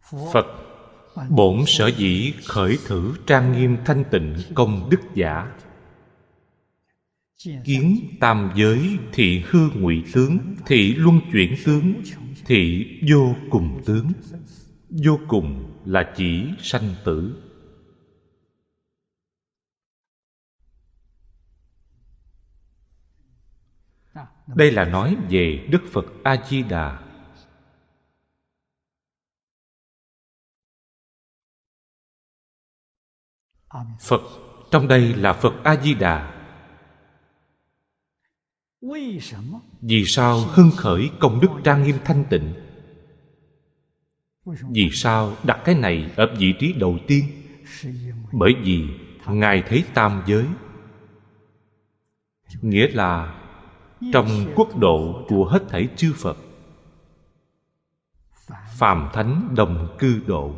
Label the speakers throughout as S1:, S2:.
S1: Phật bổn sở dĩ khởi thử trang nghiêm thanh tịnh công đức giả, kiến tam giới thị hư ngụy tướng, thị luân chuyển tướng, thị vô cùng tướng. Vô cùng là chỉ sanh tử. Đây là nói về Đức Phật A-di-đà. Phật trong đây là Phật A-di-đà. Vì sao hưng khởi công đức trang nghiêm thanh tịnh? Vì sao đặt cái này ở vị trí đầu tiên? Bởi vì Ngài thấy tam giới, nghĩa là trong quốc độ của hết thảy chư Phật, phàm thánh đồng cư độ.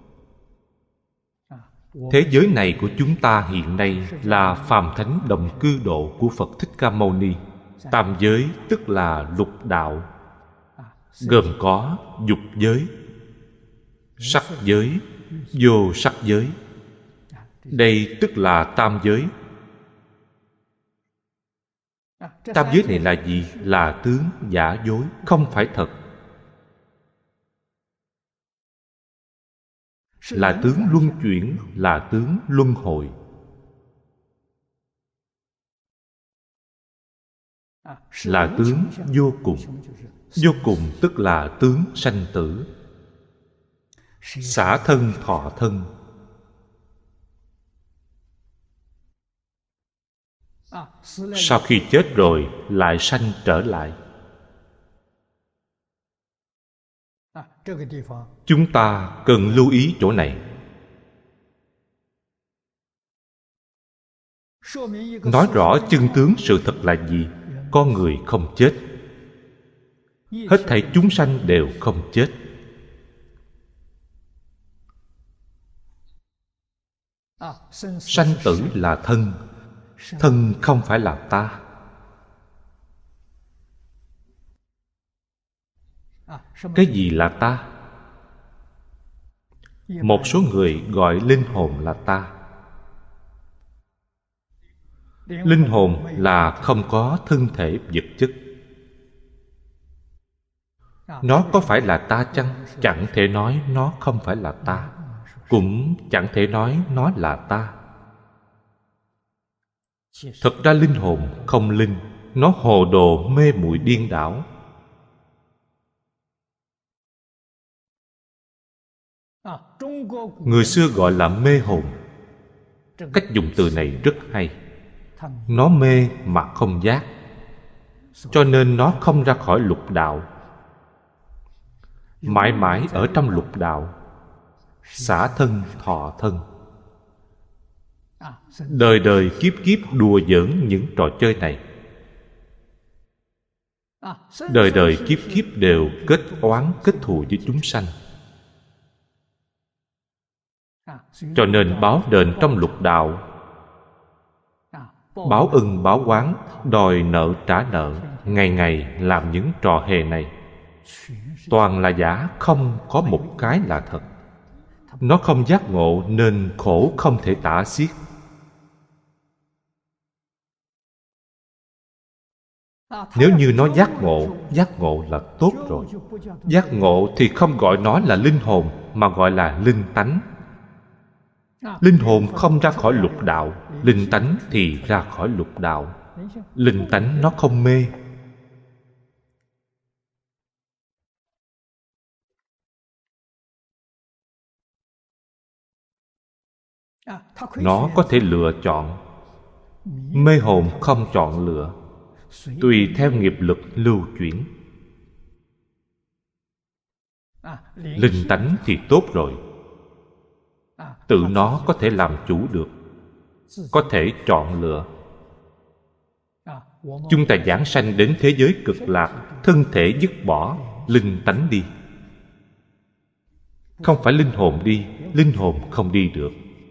S1: Thế giới này của chúng ta hiện nay là phàm thánh đồng cư độ của Phật Thích Ca Mâu Ni. Tam giới tức là lục đạo, gồm có dục giới, sắc giới, vô sắc giới. Đây tức là tam giới. Tam giới này là gì? Là tướng giả dối, không phải thật. Là tướng luân chuyển, là tướng luân hồi. Là tướng vô cùng. Vô cùng tức là tướng sanh tử. Xả thân thọ thân. Sau khi chết rồi lại sanh trở lại. Chúng ta cần lưu ý chỗ này. Nói rõ chân tướng sự thật là gì? Con người không chết. Hết thảy chúng sanh đều không chết. Sanh tử là thân. Thân không phải là ta. Cái gì là ta? Một số người gọi linh hồn là ta. Linh hồn là không có thân thể vật chất. Nó có phải là ta chăng? Chẳng thể nói nó không phải là ta, cũng chẳng thể nói nó là ta. Thật ra linh hồn không linh, nó hồ đồ mê muội điên đảo. Người xưa gọi là mê hồn. Cách dùng từ này rất hay. Nó mê mà không giác, cho nên nó không ra khỏi lục đạo, mãi mãi ở trong lục đạo. Xả thân thọ thân. Đời đời kiếp kiếp đùa giỡn những trò chơi này. Đời đời kiếp kiếp đều kết oán kết thù với chúng sanh. Cho nên báo đền trong lục đạo, báo ân báo oán, đòi nợ trả nợ, ngày ngày làm những trò hề này. Toàn là giả, không có một cái là thật. Nó không giác ngộ nên khổ không thể tả xiết. Nếu như nó giác ngộ là tốt rồi. Giác ngộ thì không gọi nó là linh hồn, mà gọi là linh tánh. Linh hồn không ra khỏi lục đạo, linh tánh thì ra khỏi lục đạo. Linh tánh nó không mê. Nó có thể lựa chọn. Mê hồn không chọn lựa, tùy theo nghiệp lực lưu chuyển. Linh tánh thì tốt rồi. Tự nó có thể làm chủ được, có thể chọn lựa. Chúng ta giảng sanh đến thế giới cực lạc, thân thể dứt bỏ, linh tánh đi. Không phải linh hồn đi, linh hồn không đi được.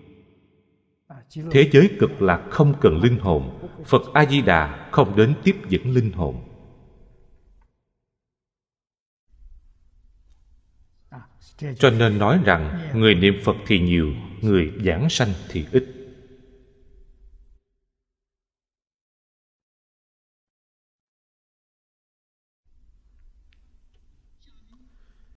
S1: Thế giới cực lạc không cần linh hồn. Phật A-di-đà không đến tiếp dẫn linh hồn. Cho nên nói rằng người niệm Phật thì nhiều, người giảng sanh thì ít.